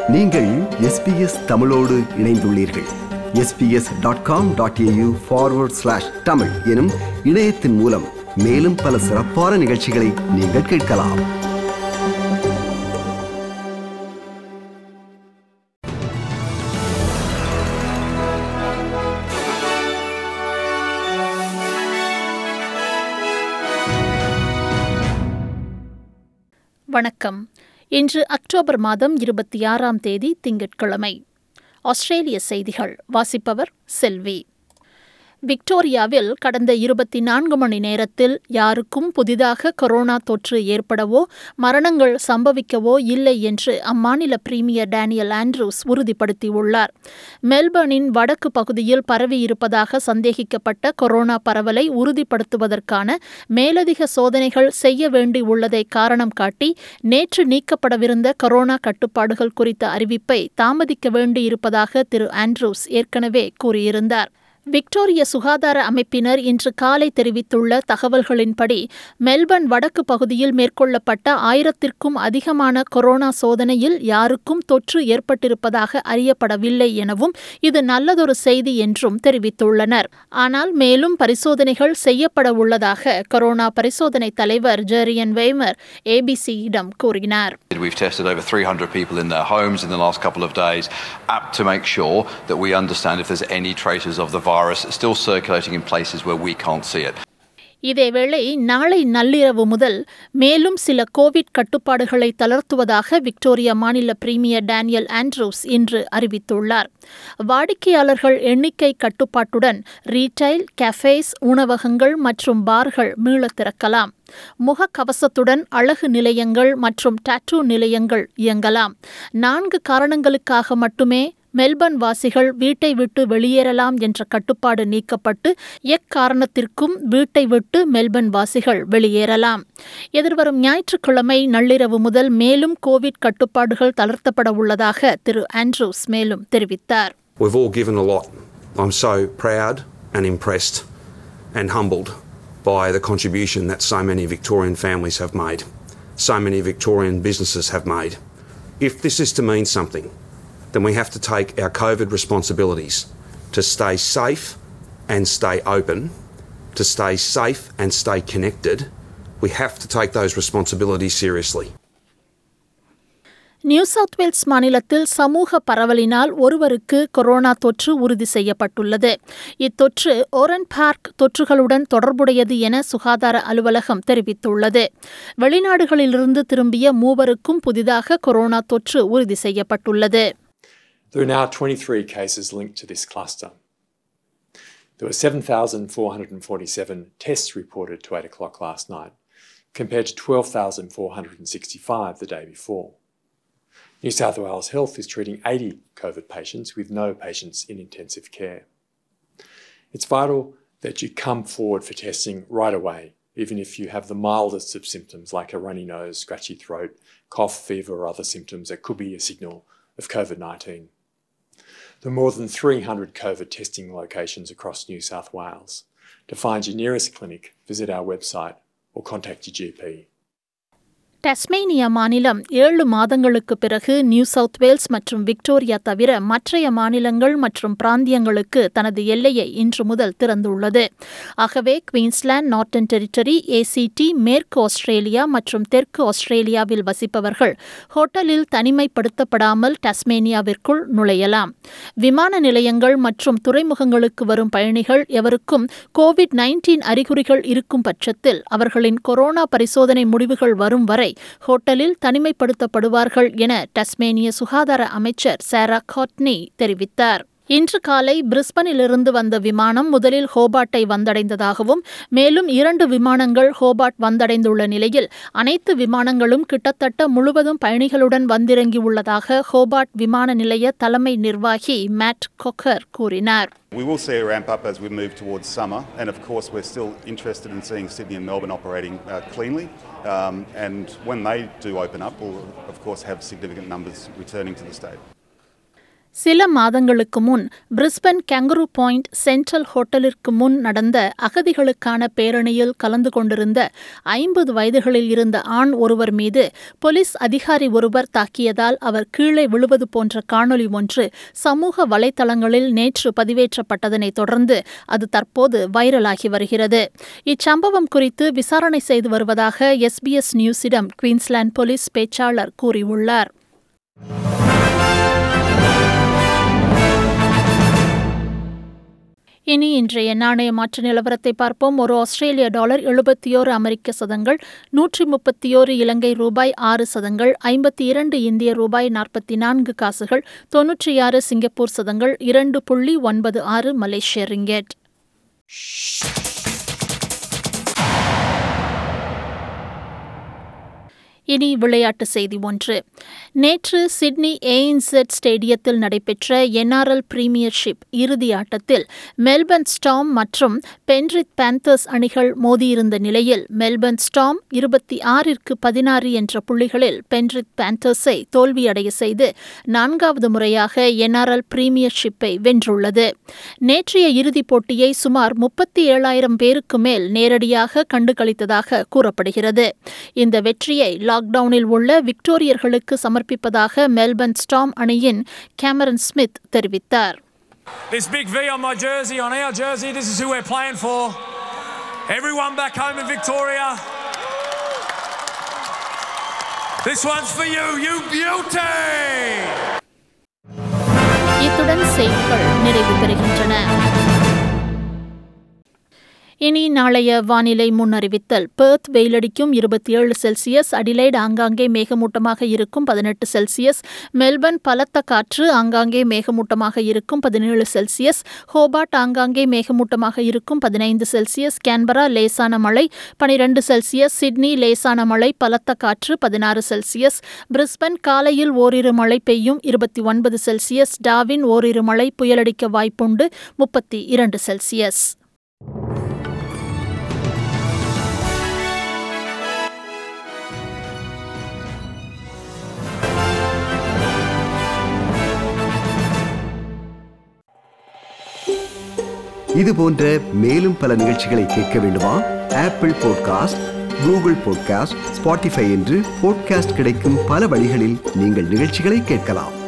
நீங்கள் SBS தமிழோடு இணைந்துள்ளீர்கள். sbs.com.au/tamil எனும் இணையத்தின் மூலம் மேலும் பல சிறப்பான நிகழ்ச்சிகளை நீங்கள் கேட்கலாம். வணக்கம். இன்று அக்டோபர் மாதம் 26ஆம் தேதி திங்கட்கிழமை. ஆஸ்திரேலிய செய்திகள் வாசிப்பவர் செல்வி. விக்டோரியாவில் கடந்த 24 மணி நேரத்தில் யாருக்கும் புதிதாக கொரோனா தொற்று ஏற்படவோ மரணங்கள் சம்பவிக்கவோ இல்லை என்று அம்மாநில பிரீமியர் டேனியல் ஆண்ட்ரூஸ் உறுதிப்படுத்தியுள்ளார். மெல்பர்னின் வடக்கு பகுதியில் பரவியிருப்பதாக சந்தேகிக்கப்பட்ட கொரோனா பரவலை உறுதிப்படுத்துவதற்கான மேலதிக சோதனைகள் செய்ய வேண்டியுள்ளதை காரணம் காட்டி நேற்று நீக்கப்படவிருந்த கொரோனா கட்டுப்பாடுகள் குறித்த அறிவிப்பை தாமதிக்க வேண்டியிருப்பதாக திரு ஆண்ட்ரூஸ் ஏற்கனவே கூறியிருந்தார். விக்டோரிய சுகாதார அமைப்பினர் இன்று காலை தெரிவித்துள்ள தகவல்களின்படி மெல்பர்ன் வடக்கு பகுதியில் மேற்கொள்ளப்பட்ட 1000க்கும் அதிகமான கொரோனா சோதனையில் யாருக்கும் தொற்று ஏற்பட்டிருப்பதாக அறியப்படவில்லை எனவும் இது நல்லதொரு செய்தி என்றும் தெரிவித்துள்ளனர். ஆனால் மேலும் பரிசோதனைகள் செய்யப்பட உள்ளதாக கொரோனா பரிசோதனை தலைவர் ஜெரியன் வெய்மர் ABCயிடம் கூறினார். We've tested over 300 people in their homes in the last couple of days to make sure that we understand if there's any traces of the virus still circulating in places where we can't see it. இதேவேளை நாளை நள்ளிரவு முதல் மேலும் சில covid கட்டுப்பாடுகளை தளர்த்துவதாக Victoria மாநில premier Daniel Andrews இன்று அறிவித்துள்ளார். வாடிக்கையாளர்கள் எண்ணிக்கை கட்டுப்பாட்டுடன் ரீட்டைல், கஃபேஸ், உணவகங்கள் மற்றும் பார்கள் மீள திறக்கலாம். முகக்கவசத்துடன் அழகு நிலையங்கள் மற்றும் டாட்டூ நிலையங்கள் இயங்கலாம். 4 காரணங்களுக்காக மட்டுமே மெல்பர்ன் வாசிகள் வீட்டை விட்டு வெளியேறலாம் என்ற கட்டுப்பாடு நீக்கப்பட்டு எக்காரணத்திற்கும் வீட்டை விட்டு மெல்பர்ன் வாசிகள் வெளியேறலாம். எதிர்வரும் ஞாயிற்றுக்கிழமை நள்ளிரவு முதல் மேலும் கோவிட் கட்டுப்பாடுகள் தளர்த்தப்பட உள்ளதாக திரு ஆண்ட்ரூஸ் மேலும் தெரிவித்தார். We've all given a lot. I'm so proud and impressed and humbled by the contribution that so many Victorian families have made, so many Victorian businesses have made. If this is to mean something, then we have to take our COVID responsibilities to stay safe and stay open, to stay safe and stay connected. We have to take those responsibilities seriously. New South Wales மாநிலத்தில் சமூக பரவலினால் ஒருவருக்கு corona தொற்று உறுதி செய்யப்பட்டுள்ளது. இத்தொற்று ஓரன் park தொற்றுகளுடன் தொடர்புடையது என சுகாதார அலுவலகம் தெரிவித்துள்ளது. வெளிநாடுகளிலிருந்து திரும்பிய 3 புதிதாக கொரோனா தொற்று உறுதி செய்யப்பட்டுள்ளது. There are now 23 cases linked to this cluster. There were 7,447 tests reported to 8 o'clock last night, compared to 12,465 the day before. New South Wales Health is treating 80 COVID patients with no patients in intensive care. It's vital that you come forward for testing right away, even if you have the mildest of symptoms like a runny nose, scratchy throat, cough, fever or other symptoms that could be a signal of COVID-19. There are more than 300 COVID testing locations across New South Wales. To find your nearest clinic, visit our website or contact your GP. Tasmania மாநிலம் 7 மாதங்களுக்கு பிறகு New South Wales மற்றும் Victoria தவிர மற்றைய மாநிலங்கள் மற்றும் பிராந்தியங்களுக்கு தனது எல்லையை இன்று முதல் திறந்துள்ளது. ஆகவே குயின்ஸ்லாந்து, நார்த்தன் டெரிட்டரி, ACT, மேற்கு ஆஸ்திரேலியா மற்றும் தெற்கு ஆஸ்திரேலியாவில் வசிப்பவர்கள் ஹோட்டலில் தனிமைப்படுத்தப்படாமல் டஸ்மேனியாவிற்குள் நுழையலாம். விமான நிலையங்கள் மற்றும் துறைமுகங்களுக்கு வரும் பயணிகள் எவருக்கும் COVID-19 அறிகுறிகள் இருக்கும் பட்சத்தில் அவர்களின் கொரோனா பரிசோதனை முடிவுகள் வரும் வரை ஹோட்டலில் தனிமைப்படுத்தப்படுவார்கள் என டஸ்மேனிய சுகாதார அமைச்சர் சாரா காட்னி தெரிவித்தார். இன்று காலை பிரிஸ்பனிலிருந்து வந்த விமானம் முதலில் ஹோபார்ட்டை வந்தடைந்ததாகவும் மேலும் 2 விமானங்கள் ஹோபார்ட் வந்தடைந்துள்ள நிலையில் அனைத்து விமானங்களும் கிட்டத்தட்ட முழுவதும் பயணிகளுடன் வந்திறங்கியுள்ளதாக ஹோபார்ட் விமான நிலைய தலைமை நிர்வாகி மேட் கொக்கர் கூறினார். We will see a ramp up as we move towards summer, and of course we're still interested in seeing Sydney and Melbourne operating cleanly, and when they do open up, we'll of course have significant numbers returning to the state. சில மாதங்களுக்கு முன் Brisbane kangaroo point central ஹோட்டலிற்கு முன் நடந்த அகதிகளுக்கான பேரணியில் கலந்து கொண்டிருந்த 50 வயதுகளில் இருந்த ஆண் ஒருவர் மீது போலீஸ் அதிகாரி ஒருவர் தாக்கியதால் அவர் கீழே விழுவது போன்ற காணொலி ஒன்று சமூக வலைதளங்களில் நேற்று பதிவேற்றப்பட்டதனை தொடர்ந்து அது தற்போது வைரலாகி வருகிறது. இச்சம்பவம் குறித்து விசாரணை செய்து வருவதாக SBS நியூஸிடம் குயின்ஸ்லாந்து போலீஸ் பேச்சாளர் கூறியுள்ளார். இனி இன்றைய நாணய மாற்று நிலவரத்தை பார்ப்போம். ஒரு ஆஸ்திரேலிய டாலர் 71 அமெரிக்க சதங்கள், 131 இலங்கை ரூபாய் 6 சதங்கள், 52 இந்திய ரூபாய் 44 காசுகள், 96 சிங்கப்பூர் சதங்கள், 2.96 மலேசிய ரிங்கெட். இனி விளையாட்டு செய்தி ஒன்று. நேற்று சிட்னி ANZ ஸ்டேடியத்தில் நடைபெற்ற NRL பிரீமியர்ஷிப் இறுதி ஆட்டத்தில் மெல்பர்ன் ஸ்டார்ம் மற்றும் பென்ரித் பேந்தர்ஸ் அணிகள் மோதியிருந்த நிலையில் மெல்பர்ன் ஸ்டார்ம் 26-16 என்ற புள்ளிகளில் பென்ரித் பேந்தர்ஸை தோல்வியடைய செய்து 4வது முறையாக NRL பிரீமியர்ஷிப்பை வென்றுள்ளது. நேற்றைய இறுதிப் போட்டியை சுமார் 37,000 பேருக்கு மேல் நேரடியாக கண்டுகளித்ததாக கூறப்படுகிறது. இந்த வெற்றியை லாக்டவுனில் உள்ள விக்டோரியர்களுக்கு சமர்ப்பிப்பதாக மெல்பர்ன் ஸ்டார்ம் அணியின் கேமரன் ஸ்மித் தெரிவித்தார். This big V on my jersey, on our jersey, this is who we're playing for. Everyone back home in Victoria. This one's for you, you beauty! இத்துடன் செய்திகள் நிறைவு பெறுகின்றன. இனி நாளைய வானிலை முன்னறிவித்தல். பெர்த் வெயிலடிக்கும் 27 செல்சியஸ், அடிலைட் ஆங்காங்கே மேகமூட்டமாக இருக்கும் 18 செல்சியஸ், மெல்பர்ன் பலத்த காற்று ஆங்காங்கே மேகமூட்டமாக இருக்கும் 17 செல்சியஸ், ஹோபார்ட் ஆங்காங்கே மேகமூட்டமாக இருக்கும் 15 செல்சியஸ், கேன்பரா லேசான மழை 12 செல்சியஸ், சிட்னி லேசான மழை பலத்த காற்று 16 செல்சியஸ், பிரிஸ்பன் காலையில் ஓரிரு மழை பெய்யும் 29 செல்சியஸ், டார்வின் ஓரிரு மழை புயலடிக்க வாய்ப்புண்டு 32 செல்சியஸ். இது போன்ற மேலும் பல நிகழ்ச்சிகளை கேட்க வேண்டுமா? Apple podcast, Google podcast, Spotify என்று பாட்காஸ்ட் கிடைக்கும் பல வழிகளில் நீங்கள் நிகழ்ச்சிகளை கேட்கலாம்.